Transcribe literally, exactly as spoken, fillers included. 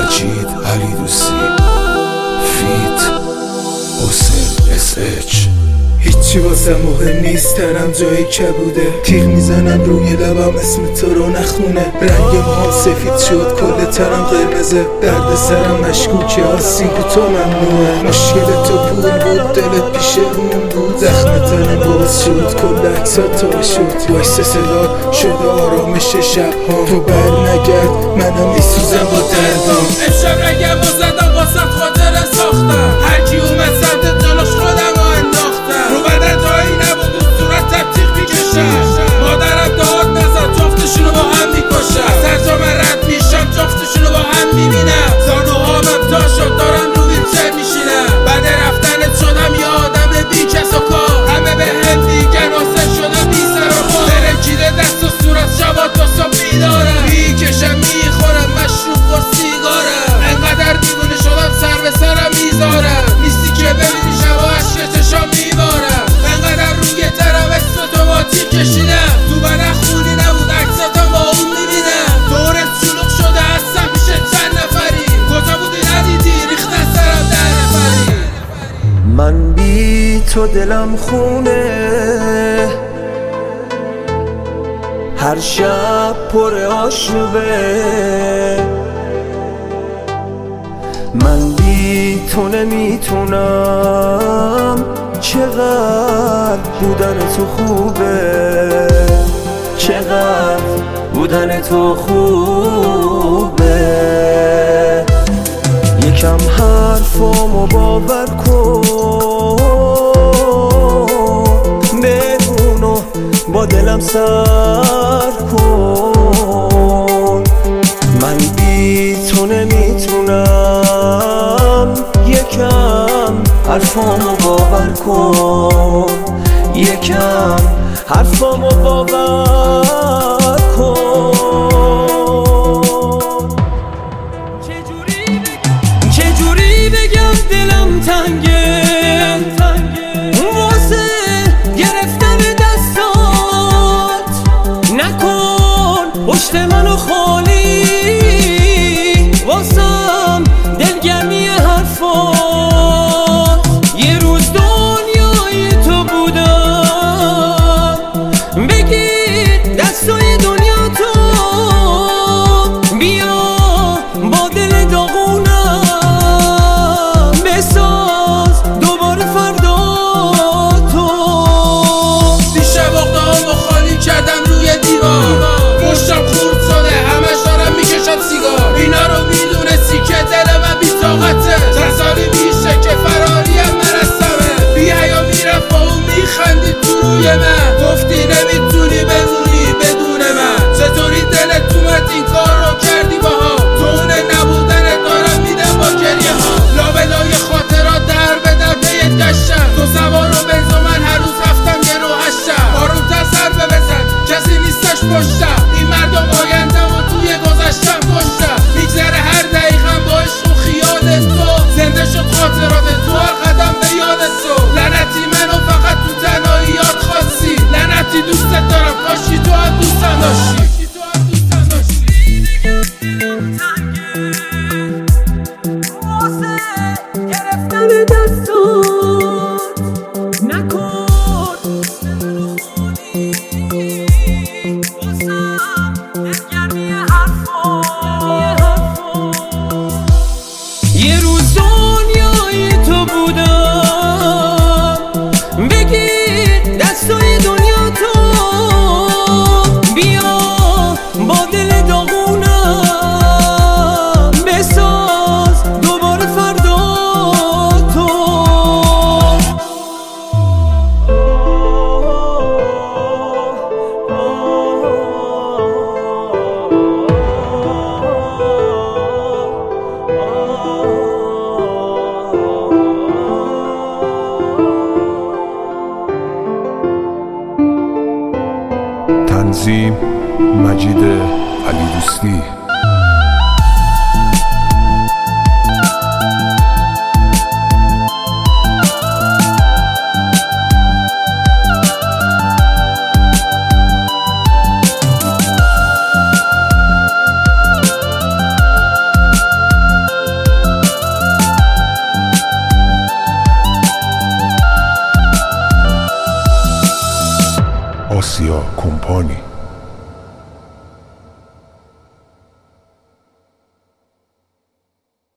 مجید علی دوستی فیت حسین اس اچ. هیچی واسه مهم نیست، ترم جایی کبوده، تیغ میزنم روی لبم اسم تو رو نخونه، رنگ موهام سفید شد کل ترم قرمزه، درد سرم مشکوکه آسیب تو ممنوعه، مشکل تو پول بود دلت پیش اون بود، زخم ترم باز شد کل عکسات تو شد، وایس صدا شده آرامش شبها، تو بر نگرد منم میسوزم با دردام، امشب رنگم و زدم واسط خاطره ساختم، هرکی اومد سمت جلوش خودم رو انداختم، رو بدن جایی نبود و صورت تبتیق میکشم، مادرم داد نزد جفتشونو با هم میکشم، از هر جا من رد میشم جفتشونو با هم میبینم، زانوهامم تا شد دارم رو ویلچر میشینم، بعد رفتنت شدم یه آدم بی کس و کار، همه به هم دیگر حاصل شده بی سر و پا، ترکیده دست و صورت شبات تا صبح بیدارم، میکشم میخورم مشروب و سیگارم، انقدر دیوونه شدم سر به سرم میذارم، نیستی که ببینی شبا عشق چشام میبارم، انقدر روی ترم اسم تو با تیر کشیدم، تو من خونی نبود عکساتم با اون میبینم، دورت شلوغ شده هستم پیش چند نفری، کجا بودی ندیدی ریختن سرم در نفری، من بی تو دلم خونه، هر شب پر آشوبه، من بی تو نمیتونم، چقدر بودن تو خوبه، چقدر بودن تو خوبه، یکم حرفامو باور کن، بهونو با دلم سر کن، من بی تو نمیتونم، یکم حرفامو باور کن، یکم حرفامو باور کن، چجوری بگم دلم تنگه واسه گرفتن دستات، نکن پشت منو خالی واسم دلگرمی حرفات، یه روز دنیای تو بودم، بگیر دستای دنیا تو، بیا با دل داغونم بساز دوباره فردا تو، دیشب اقدامو خالی کردم روی دیوار، مشتم خورد شده همش دارم میکشم سیگار، اینا رو میدونستی که دل من بی طاقته، چند سالی میشه که فراریم نرسمه، بی حیا میرفت با اون میخندید تو روی من، گفتی نمیتونی بمونی بدون من، چطوری دلت اومد این کار رو کردی باها، تو اون نبودنت دارم میدم با گریه ها، لابلای خاطرات در به در پیت گشتم، تو سوار و بنز و من هر روز رفتم یه رو هشتم، آرومتر ضربه بزن کسی نیستش پشتم، این مردم آیندم و توی گذشتم کشتم، میگذره هر دقیقم با عشق و خیالت تو، زنده شد خاطرات تو هر قدم به یادت تو، لعنتی منو فقط تو تنهایی یاد خواستی، لعنتی دوستت دارم کاشی تو هم دوستم داشتی. یه روز دنیای تو بودم، بگیر دستای دنیا تو، بیا با دل داغونم بساز دوباره فردا تو، تنظیم مجید علی دوستی. مازیا کمپانی.